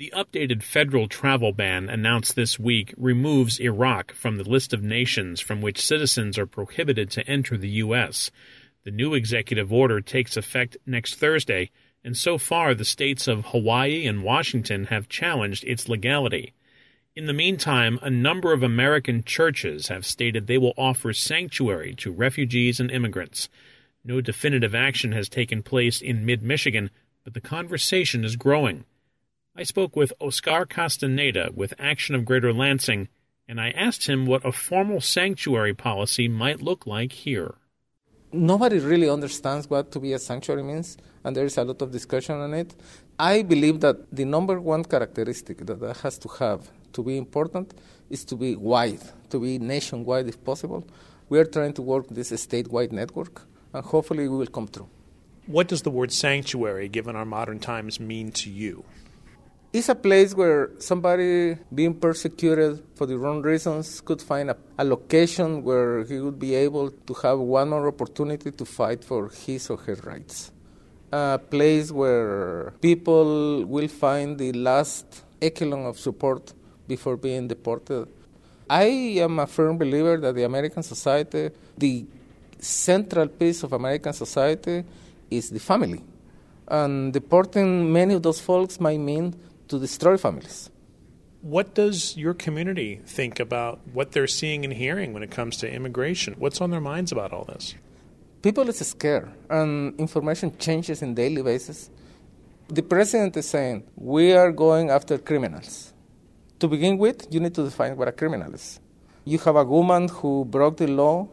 The updated federal travel ban announced this week removes Iraq from the list of nations from which citizens are prohibited to enter the U.S. The new executive order takes effect next Thursday, and so far the states of Hawaii and Washington have challenged its legality. In the meantime, a number of American churches have stated they will offer sanctuary to refugees and immigrants. No definitive action has taken place in mid-Michigan, but the conversation is growing. I spoke with Oscar Castaneda with Action of Greater Lansing, and I asked him what a formal sanctuary policy might look like here. Nobody really understands what to be a sanctuary means, and there is a lot of discussion on it. I believe that the number one characteristic that has to have to be important is to be wide, to be nationwide if possible. We are trying to work this statewide network, and hopefully we will come through. What does the word sanctuary, given our modern times, mean to you? It's a place where somebody being persecuted for the wrong reasons could find a location where he would be able to have one more opportunity to fight for his or her rights. A place where people will find the last echelon of support before being deported. I am a firm believer that the American society, the central piece of American society is the family. And deporting many of those folks might mean to destroy families. What does your community think about what they're seeing and hearing when it comes to immigration? What's on their minds about all this? People is scared, and information changes on a daily basis. The president is saying, we are going after criminals. To begin with, you need to define what a criminal is. You have a woman who broke the law.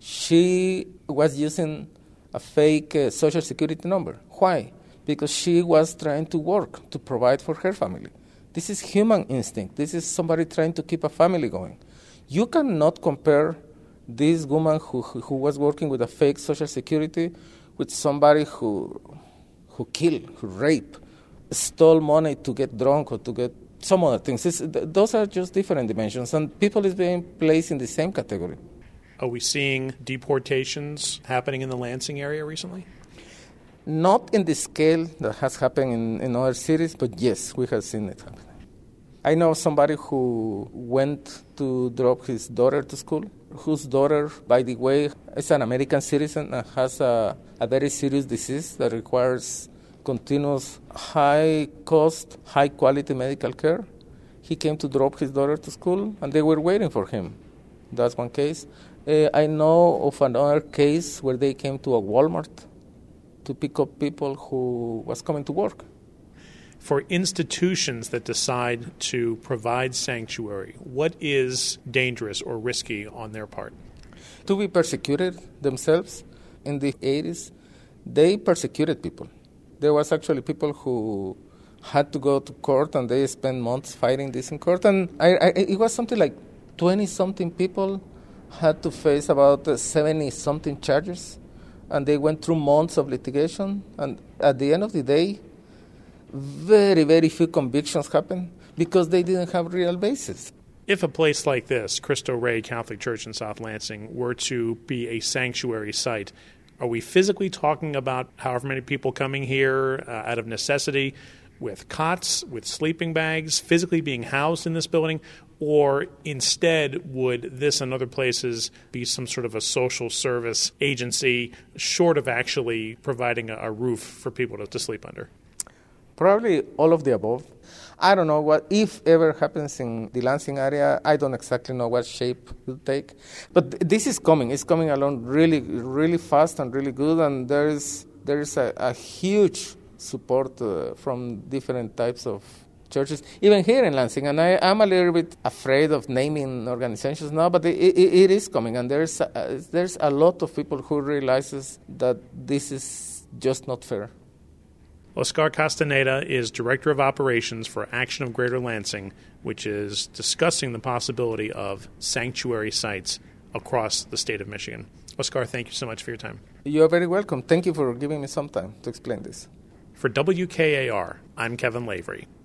She was using a fake social security number. Why? Because she was trying to work, to provide for her family. This is human instinct. This is somebody trying to keep a family going. You cannot compare this woman who was working with a fake social security with somebody who killed, who raped, stole money to get drunk or to get some other things. Those are just different dimensions, and people is being placed in the same category. Are we seeing deportations happening in the Lansing area recently? Not in the scale that has happened in other cities, but yes, we have seen it happen. I know somebody who went to drop his daughter to school, whose daughter, by the way, is an American citizen and has a very serious disease that requires continuous high-cost, high-quality medical care. He came to drop his daughter to school, and they were waiting for him. That's one case. I know of another case where they came to a Walmart to pick up people who was coming to work. For institutions that decide to provide sanctuary, what is dangerous or risky on their part? To be persecuted themselves. In the 80s, they persecuted people. There was actually people who had to go to court, and they spent months fighting this in court. And it was something like 20-something people had to face about 70-something charges. And they went through months of litigation. And at the end of the day, very, very few convictions happened because they didn't have real basis. If a place like this, Cristo Rey Catholic Church in South Lansing, were to be a sanctuary site, are we physically talking about however many people coming here out of necessity with cots, with sleeping bags, physically being housed in this building? Or instead, would this and other places be some sort of a social service agency short of actually providing a roof for people to sleep under? Probably all of the above. I don't know what, if ever happens in the Lansing area, I don't exactly know what shape it will take. But this is coming. It's coming along really, really fast and really good. And there is a huge support from different types of churches, even here in Lansing. And I'm a little bit afraid of naming organizations now, but it is coming. And there's a lot of people who realizes that this is just not fair. Oscar Castaneda is Director of Operations for Action of Greater Lansing, which is discussing the possibility of sanctuary sites across the state of Michigan. Oscar, thank you so much for your time. You're very welcome. Thank you for giving me some time to explain this. For WKAR, I'm Kevin Lavery.